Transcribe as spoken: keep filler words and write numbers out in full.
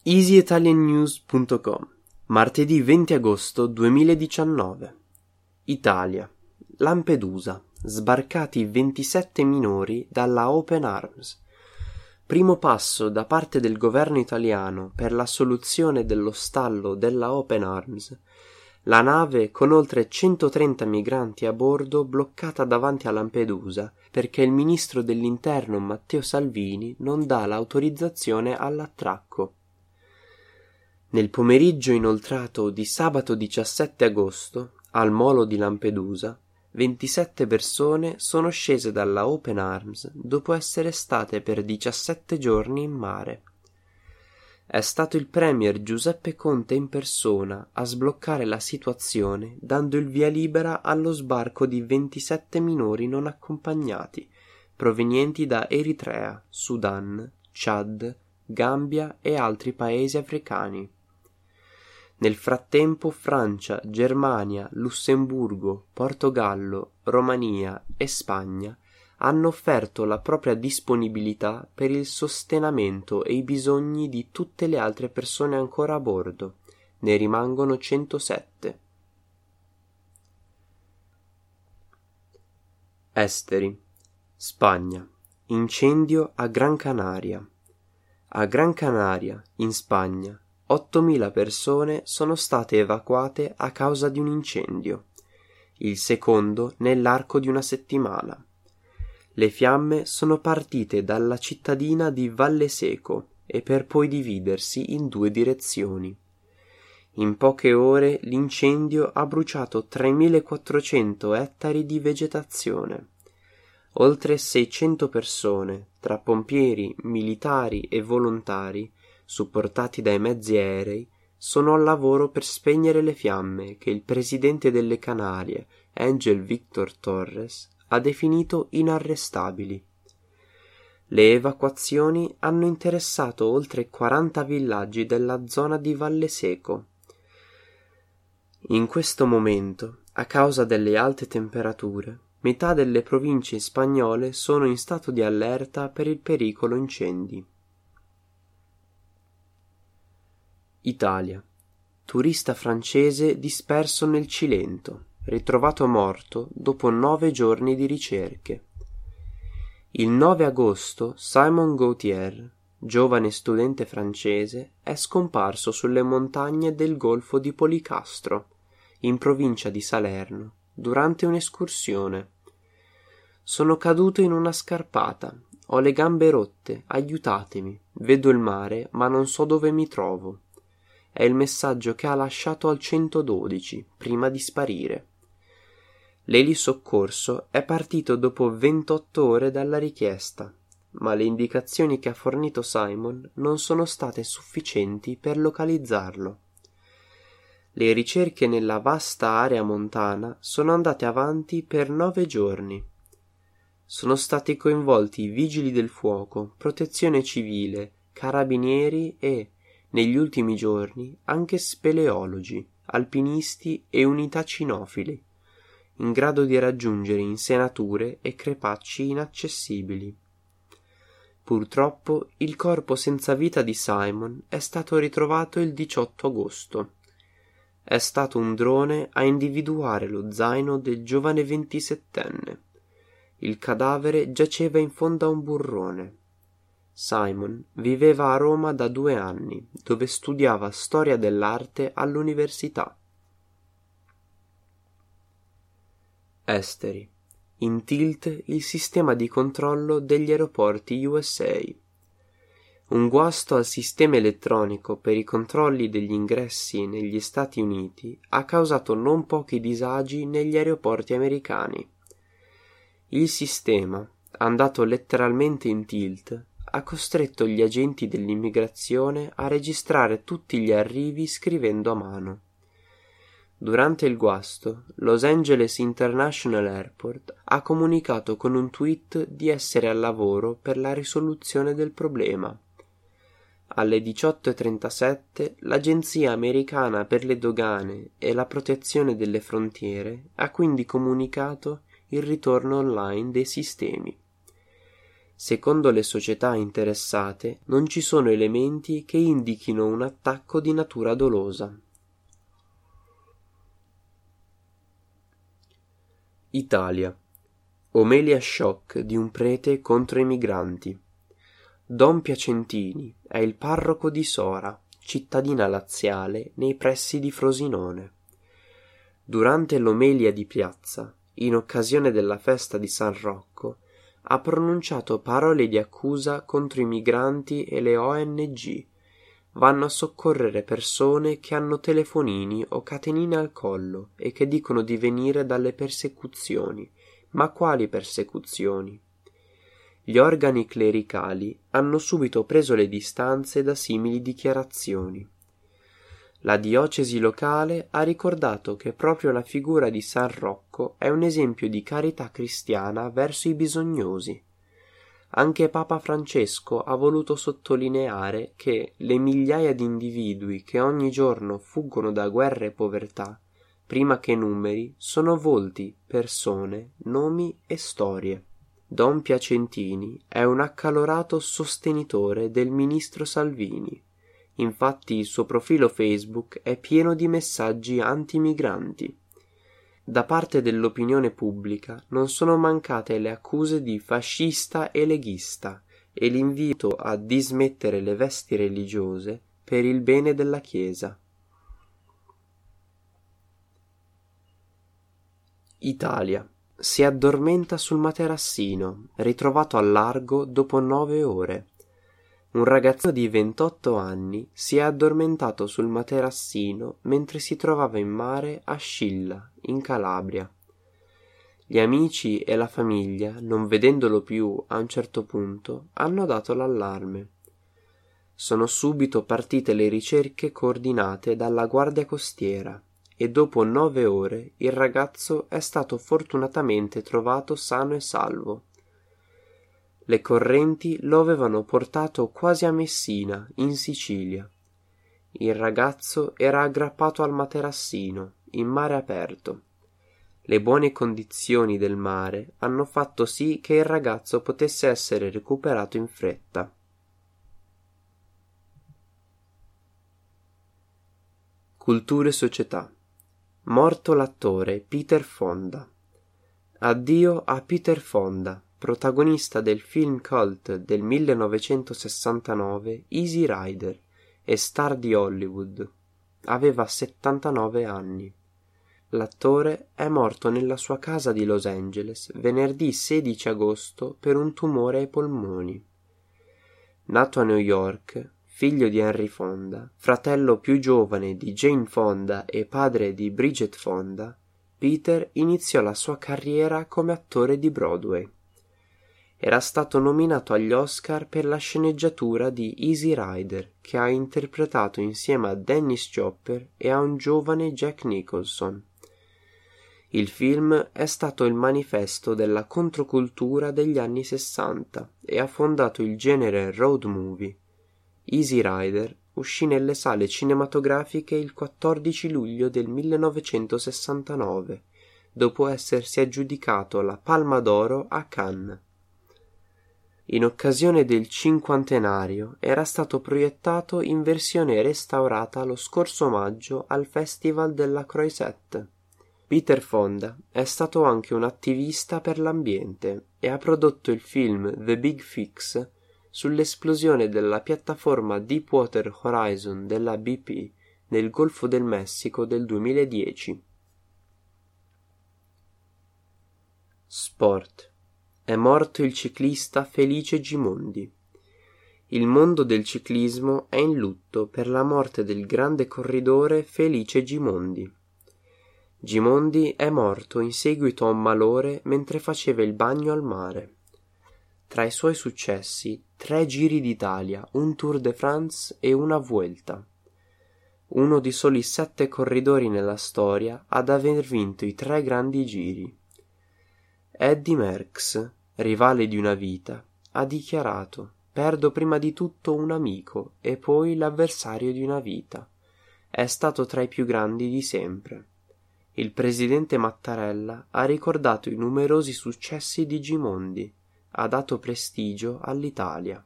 easy italian news punto com, martedì venti agosto duemiladiciannove. Italia. Lampedusa. Sbarcati ventisette minori dalla Open Arms. Primo passo da parte del governo italiano per la soluzione dello stallo della Open Arms. La nave con oltre centotrenta migranti a bordo bloccata davanti a Lampedusa perché il ministro dell'interno Matteo Salvini non dà l'autorizzazione all'attracco. Nel pomeriggio inoltrato di sabato diciassette agosto, al molo di Lampedusa, ventisette persone sono scese dalla Open Arms dopo essere state per diciassette giorni in mare. È stato il premier Giuseppe Conte in persona a sbloccare la situazione, dando il via libera allo sbarco di ventisette minori non accompagnati, provenienti da Eritrea, Sudan, Chad, Gambia e altri paesi africani. Nel frattempo Francia, Germania, Lussemburgo, Portogallo, Romania e Spagna hanno offerto la propria disponibilità per il sostentamento e i bisogni di tutte le altre persone ancora a bordo. Ne rimangono centosette. Esteri. Spagna. Incendio a Gran Canaria. A Gran Canaria, in Spagna, ottomila persone sono state evacuate a causa di un incendio, il secondo nell'arco di una settimana. Le fiamme sono partite dalla cittadina di Valle Seco e per poi dividersi in due direzioni. In poche ore l'incendio ha bruciato tremilaquattrocento ettari di vegetazione. Oltre seicento persone, tra pompieri, militari e volontari, supportati dai mezzi aerei, sono al lavoro per spegnere le fiamme che il presidente delle Canarie, Ángel Víctor Torres, ha definito inarrestabili. Le evacuazioni hanno interessato oltre quaranta villaggi della zona di Valle Seco. In questo momento, a causa delle alte temperature, metà delle province spagnole sono in stato di allerta per il pericolo incendi. Italia. Turista francese disperso nel Cilento, ritrovato morto dopo nove giorni di ricerche. Il nove agosto Simon Gauthier, giovane studente francese, è scomparso sulle montagne del golfo di Policastro, in provincia di Salerno, durante un'escursione. Sono caduto in una scarpata, ho le gambe rotte, aiutatemi, vedo il mare ma non so dove mi trovo. È il messaggio che ha lasciato al centododici prima di sparire. L'elisoccorso è partito dopo ventotto ore dalla richiesta, ma le indicazioni che ha fornito Simon non sono state sufficienti per localizzarlo. Le ricerche nella vasta area montana sono andate avanti per nove giorni. Sono stati coinvolti vigili del fuoco, protezione civile, carabinieri e, negli ultimi giorni, anche speleologi, alpinisti e unità cinofili, in grado di raggiungere insenature e crepacci inaccessibili. Purtroppo il corpo senza vita di Simon è stato ritrovato il diciotto agosto. È stato un drone a individuare lo zaino del giovane ventisettenne. Il cadavere giaceva in fondo a un burrone. Simon viveva a Roma da due anni, dove studiava storia dell'arte all'università. Esteri. In tilt il sistema di controllo degli aeroporti U S A. Un guasto al sistema elettronico per i controlli degli ingressi negli Stati Uniti ha causato non pochi disagi negli aeroporti americani. Il sistema, andato letteralmente in tilt, ha costretto gli agenti dell'immigrazione a registrare tutti gli arrivi scrivendo a mano. Durante il guasto, Los Angeles International Airport ha comunicato con un tweet di essere al lavoro per la risoluzione del problema. Alle diciotto e trentasette l'Agenzia americana per le dogane e la protezione delle frontiere ha quindi comunicato il ritorno online dei sistemi. Secondo le società interessate non ci sono elementi che indichino un attacco di natura dolosa. Italia. Omelia shock di un prete contro i migranti. Don Piacentini è il parroco di Sora, cittadina laziale nei pressi di Frosinone. Durante l'omelia di piazza, in occasione della festa di San Rocco, ha pronunciato parole di accusa contro i migranti e le O N G. Vanno a soccorrere persone che hanno telefonini o catenine al collo e che dicono di venire dalle persecuzioni. Ma quali persecuzioni? Gli organi clericali hanno subito preso le distanze da simili dichiarazioni. La diocesi locale ha ricordato che proprio la figura di San Rocco è un esempio di carità cristiana verso i bisognosi. Anche Papa Francesco ha voluto sottolineare che le migliaia di individui che ogni giorno fuggono da guerra e povertà, prima che numeri, sono volti, persone, nomi e storie. Don Piacentini è un accalorato sostenitore del ministro Salvini. Infatti il suo profilo Facebook è pieno di messaggi anti-migranti. Da parte dell'opinione pubblica non sono mancate le accuse di fascista e leghista e l'invito a dismettere le vesti religiose per il bene della Chiesa. Italia. Si addormenta sul materassino, ritrovato al largo dopo nove ore. Un ragazzino di ventotto anni si è addormentato sul materassino mentre si trovava in mare a Scilla, in Calabria. Gli amici e la famiglia, non vedendolo più a un certo punto, hanno dato l'allarme. Sono subito partite le ricerche coordinate dalla Guardia Costiera e dopo nove ore il ragazzo è stato fortunatamente trovato sano e salvo. Le correnti lo avevano portato quasi a Messina, in Sicilia. Il ragazzo era aggrappato al materassino, in mare aperto. Le buone condizioni del mare hanno fatto sì che il ragazzo potesse essere recuperato in fretta. Cultura e società. Morto l'attore Peter Fonda. Addio a Peter Fonda, protagonista del film cult del millenovecentosessantanove Easy Rider e star di Hollywood. Aveva settantanove anni. L'attore è morto nella sua casa di Los Angeles venerdì sedici agosto per un tumore ai polmoni. Nato a New York, figlio di Henry Fonda, fratello più giovane di Jane Fonda e padre di Bridget Fonda, Peter iniziò la sua carriera come attore di Broadway. Era stato nominato agli Oscar per la sceneggiatura di Easy Rider, che ha interpretato insieme a Dennis Hopper e a un giovane Jack Nicholson. Il film è stato il manifesto della controcultura degli anni sessanta e ha fondato il genere road movie. Easy Rider uscì nelle sale cinematografiche il quattordici luglio del millenovecentosessantanove, dopo essersi aggiudicato la Palma d'Oro a Cannes. In occasione del cinquantenario era stato proiettato in versione restaurata lo scorso maggio al Festival della Croisette. Peter Fonda è stato anche un attivista per l'ambiente e ha prodotto il film The Big Fix sull'esplosione della piattaforma Deepwater Horizon della B P nel Golfo del Messico del duemiladieci. Sport. È morto il ciclista Felice Gimondi. Il mondo del ciclismo è in lutto per la morte del grande corridore Felice Gimondi. Gimondi è morto in seguito a un malore mentre faceva il bagno al mare. Tra i suoi successi, tre Giri d'Italia, un Tour de France e una Vuelta. Uno di soli sette corridori nella storia ad aver vinto i tre grandi giri. Eddy Merckx, rivale di una vita, ha dichiarato: «Perdo prima di tutto un amico e poi l'avversario di una vita. È stato tra i più grandi di sempre». Il presidente Mattarella ha ricordato i numerosi successi di Gimondi, ha dato prestigio all'Italia.